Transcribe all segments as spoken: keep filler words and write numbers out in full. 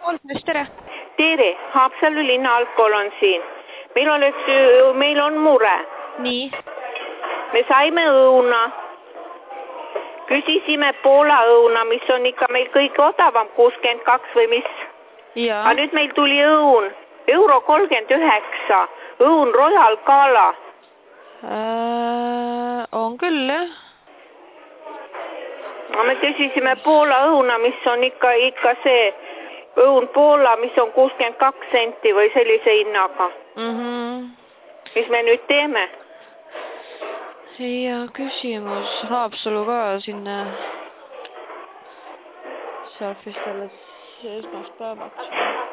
Algnes, tere! Tere, Haapsalu linna algkool on siin. Meil oleks, meil on mure. Nii? Me saime õuna. Küsisime Poola õuna, mis on ikka meil kõige odavam, kuuskümmend kaks või mis. Ja. Aga nüüd meil tuli õun, euro kolmkümmend üheksa, õun Royal Gala. Äh, on küll, jah. No, me küsisime Poola õuna, mis on ikka, ikka see õun Poola, mis on kuuskümmend kaks senti või sellise hinnaga. Mm -hmm. Mis me nüüd teeme? Ja küsimus Haapsalu ka sinna saab vist alles esmaspäevaks.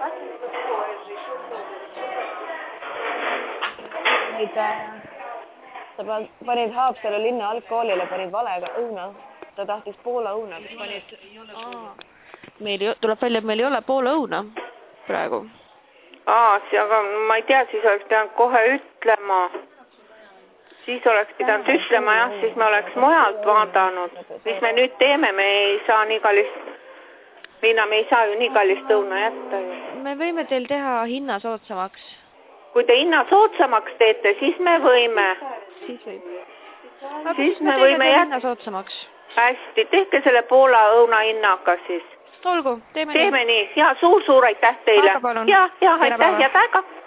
Nüüd, sa panid Haapsalu linna algkoolile, panid valega õuna. Ta tahtis Poola õuna, mis panid... Aa. Meil tuleb välja, et meil ei ole Poola õuna praegu. Aa, aga ma ei tea, siis oleks pidanud kohe ütlema. Siis oleks pidanud ütlema, jah, siis me oleks mujalt vaadanud. Mis me nüüd teeme, me ei saa nii kallist, Liina, me ei saa ju nii kallist õuna jätta. Me võime teil teha hinna soodsamaks. Kui te hinna soodsamaks teete, siis me võime. Siis võib. Aga siis me võime jätta. Hinna soodsamaks. Hästi, tehke selle Poola õuna hinnaga siis. Olgu, teeme, teeme nii. nii. Ja suur-suur aitäh teile. Ja, ja, aitäh ja täiega.